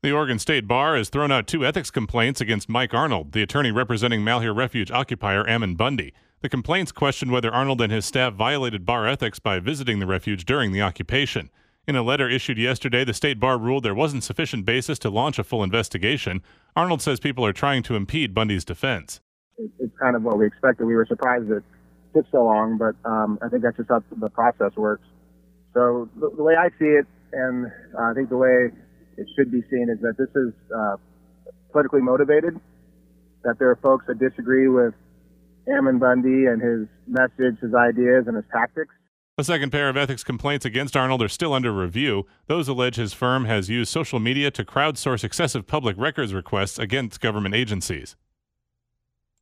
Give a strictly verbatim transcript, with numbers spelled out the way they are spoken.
The Oregon State Bar has thrown out two ethics complaints against Mike Arnold, the attorney representing Malheur Refuge occupier Ammon Bundy. The complaints question whether Arnold and his staff violated bar ethics by visiting the refuge during the occupation. In a letter issued yesterday, the State Bar ruled there wasn't sufficient basis to launch a full investigation. Arnold says people are trying to impede Bundy's defense. It's kind of what we expected. We were surprised it took so long, but um, I think that's just how the process works. So the, the way I see it, and uh, I think the way it should be seen, is that this is uh, politically motivated, that there are folks that disagree with Ammon Bundy and his message, his ideas, and his tactics. A second pair of ethics complaints against Arnold are still under review. Those allege his firm has used social media to crowdsource excessive public records requests against government agencies.